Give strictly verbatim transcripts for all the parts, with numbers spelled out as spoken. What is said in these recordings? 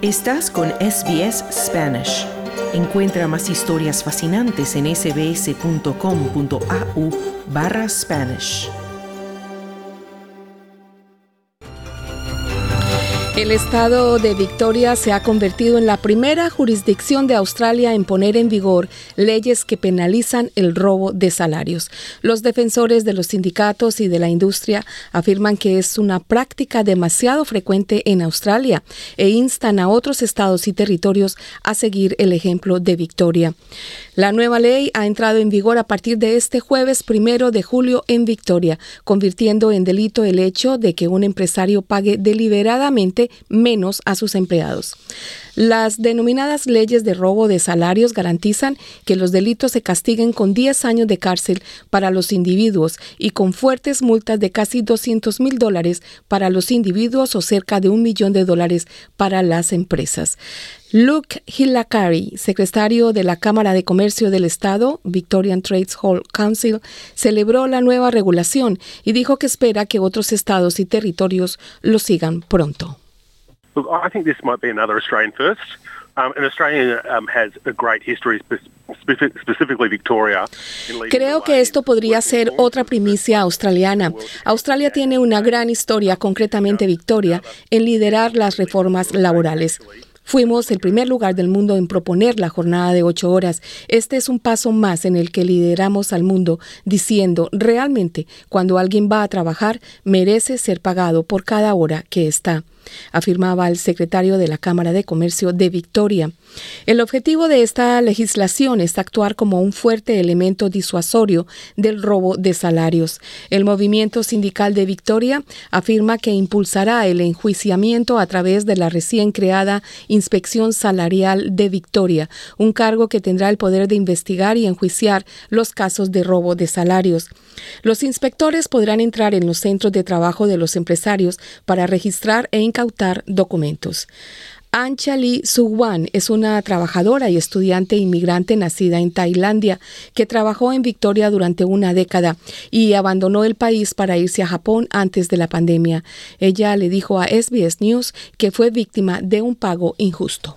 Estás con S B S Spanish. Encuentra más historias fascinantes en sbs.com.au barra Spanish. El estado de Victoria se ha convertido en la primera jurisdicción de Australia en poner en vigor leyes que penalizan el robo de salarios. Los defensores de los sindicatos y de la industria afirman que es una práctica demasiado frecuente en Australia e instan a otros estados y territorios a seguir el ejemplo de Victoria. La nueva ley ha entrado en vigor a partir de este jueves primero de julio en Victoria, convirtiendo en delito el hecho de que un empresario pague deliberadamente menos a sus empleados. Las denominadas leyes de robo de salarios garantizan que los delitos se castiguen con diez años de cárcel para los individuos y con fuertes multas de casi doscientos mil dólares para los individuos o cerca de un millón de dólares para las empresas. Luke Hillacari, secretario de la Cámara de Comercio del Estado, Victorian Trades Hall Council, celebró la nueva regulación y dijo que espera que otros estados y territorios lo sigan pronto. Look, I think this might be another Australian first. Um, and Australia um, has a great history, specific, specifically Victoria. Creo que esto podría ser otra primicia australiana. Australia tiene una gran historia, concretamente Victoria, en liderar las reformas laborales. Fuimos el primer lugar del mundo en proponer la jornada de ocho horas. Este es un paso más en el que lideramos al mundo, diciendo, realmente, cuando alguien va a trabajar, merece ser pagado por cada hora que está, afirmaba el secretario de la Cámara de Comercio de Victoria. El objetivo de esta legislación es actuar como un fuerte elemento disuasorio del robo de salarios. El movimiento sindical de Victoria afirma que impulsará el enjuiciamiento a través de la recién creada Inspección Salarial de Victoria, un cargo que tendrá el poder de investigar y enjuiciar los casos de robo de salarios. Los inspectores podrán entrar en los centros de trabajo de los empresarios para registrar e incautar documentos. Anchali Sugwan es una trabajadora y estudiante inmigrante nacida en Tailandia que trabajó en Victoria durante una década y abandonó el país para irse a Japón antes de la pandemia. Ella le dijo a S B S News que fue víctima de un pago injusto.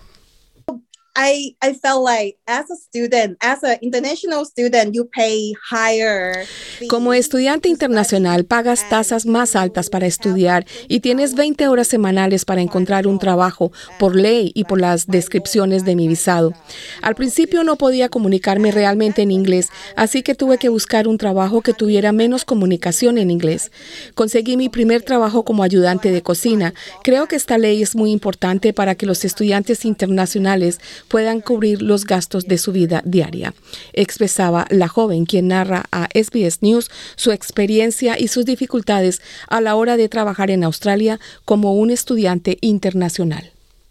I, I felt like as a student, as an international student, you pay higher. Como estudiante internacional, pagas tasas más altas para estudiar y tienes veinte horas semanales para encontrar un trabajo por ley y por las descripciones de mi visado. Al principio no podía comunicarme realmente en inglés, así que tuve que buscar un trabajo que tuviera menos comunicación en inglés. Conseguí mi primer trabajo como ayudante de cocina. Creo que esta ley es muy importante para que los estudiantes internacionales puedan cubrir los gastos de su vida diaria, expresaba la joven, quien narra a S B S News su experiencia y sus dificultades a la hora de trabajar en Australia como un estudiante internacional.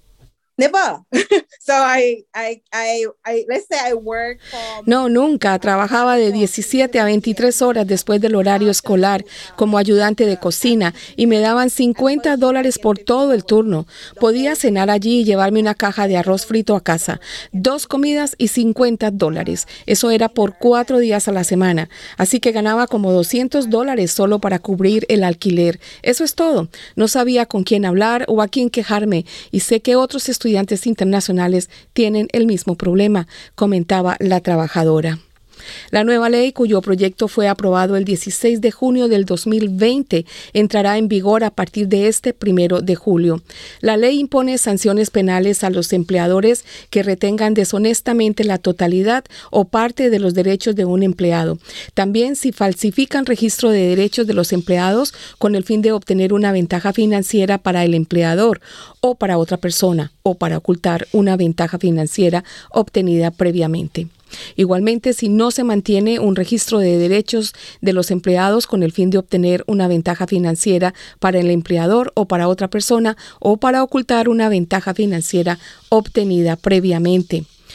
Never. So I, I, I, I, let's say I work from... No, nunca. Trabajaba de diecisiete a veintitrés horas después del horario escolar como ayudante de cocina y me daban cincuenta dólares por todo el turno. Podía cenar allí y llevarme una caja de arroz frito a casa, dos comidas y cincuenta dólares. Eso era por cuatro días a la semana. Así que ganaba como doscientos dólares solo para cubrir el alquiler. Eso es todo. No sabía con quién hablar o a quién quejarme y sé que otros estudiantes estudiantes internacionales tienen el mismo problema, comentaba la trabajadora. La nueva ley, cuyo proyecto fue aprobado el dieciséis de junio del dos mil veinte, entrará en vigor a partir de este primero de julio. La ley impone sanciones penales a los empleadores que retengan deshonestamente la totalidad o parte de los derechos de un empleado. También si falsifican registro de derechos de los empleados con el fin de obtener una ventaja financiera para el empleador o para otra persona o para ocultar una ventaja financiera obtenida previamente. Igualmente, si no se mantiene un registro de derechos de los empleados con el fin de obtener una ventaja financiera para el empleador o para otra persona o para ocultar una ventaja financiera obtenida previamente.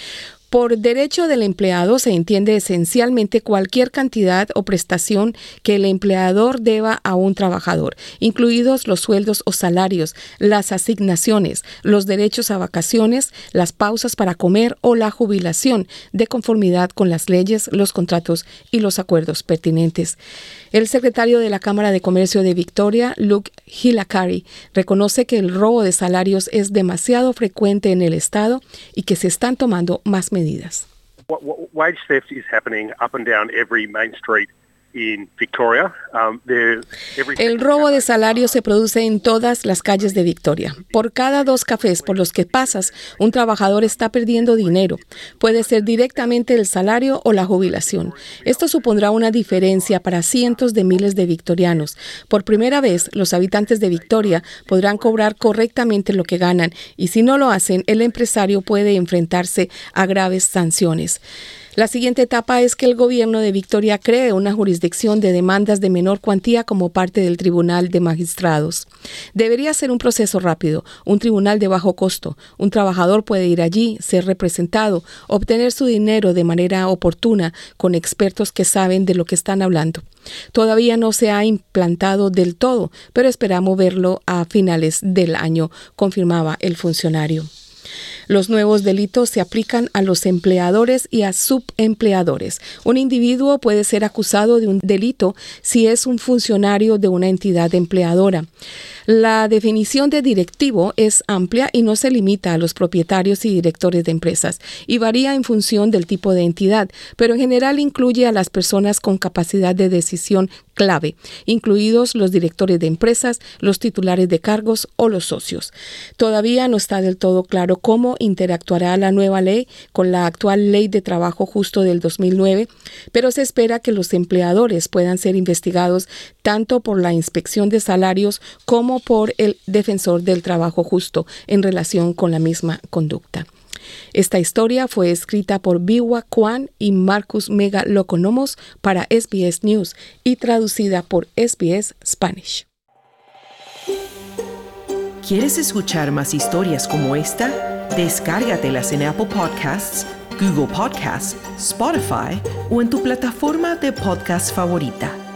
Por derecho del empleado se entiende esencialmente cualquier cantidad o prestación que el empleador deba a un trabajador, incluidos los sueldos o salarios, las asignaciones, los derechos a vacaciones, las pausas para comer o la jubilación, de conformidad con las leyes, los contratos y los acuerdos pertinentes. El secretario de la Cámara de Comercio de Victoria, Luke Hilakari, reconoce que el robo de salarios es demasiado frecuente en el estado y que se están tomando más medidas. Wage theft is happening up and down every main street in Victoria. Um, every... El robo de salarios se produce en todas las calles de Victoria. Por cada dos cafés por los que pasas, un trabajador está perdiendo dinero. Puede ser directamente el salario o la jubilación. Esto supondrá una diferencia para cientos de miles de victorianos. Por primera vez, los habitantes de Victoria podrán cobrar correctamente lo que ganan y si no lo hacen, el empresario puede enfrentarse a graves sanciones. La siguiente etapa es que el gobierno de Victoria cree una jurisdicción de demandas de menor cuantía como parte del Tribunal de Magistrados. Debería ser un proceso rápido, un tribunal de bajo costo. Un trabajador puede ir allí, ser representado, obtener su dinero de manera oportuna con expertos que saben de lo que están hablando. Todavía no se ha implantado del todo, pero esperamos verlo a finales del año, confirmaba el funcionario. Los nuevos delitos se aplican a los empleadores y a subempleadores. Un individuo puede ser acusado de un delito si es un funcionario de una entidad empleadora. La definición de directivo es amplia y no se limita a los propietarios y directores de empresas y varía en función del tipo de entidad, pero en general incluye a las personas con capacidad de decisión clave, incluidos los directores de empresas, los titulares de cargos o los socios. Todavía no está del todo claro cómo interactuará la nueva ley con la actual Ley de Trabajo Justo del dos mil nueve, pero se espera que los empleadores puedan ser investigados tanto por la Inspección de Salarios como por el Defensor del Trabajo Justo en relación con la misma conducta. Esta historia fue escrita por Biwa Kwan y Marcus Megalokonomos para S B S News y traducida por S B S Spanish. ¿Quieres escuchar más historias como esta? Descárgatelas en Apple Podcasts, Google Podcasts, Spotify o en tu plataforma de podcast favorita.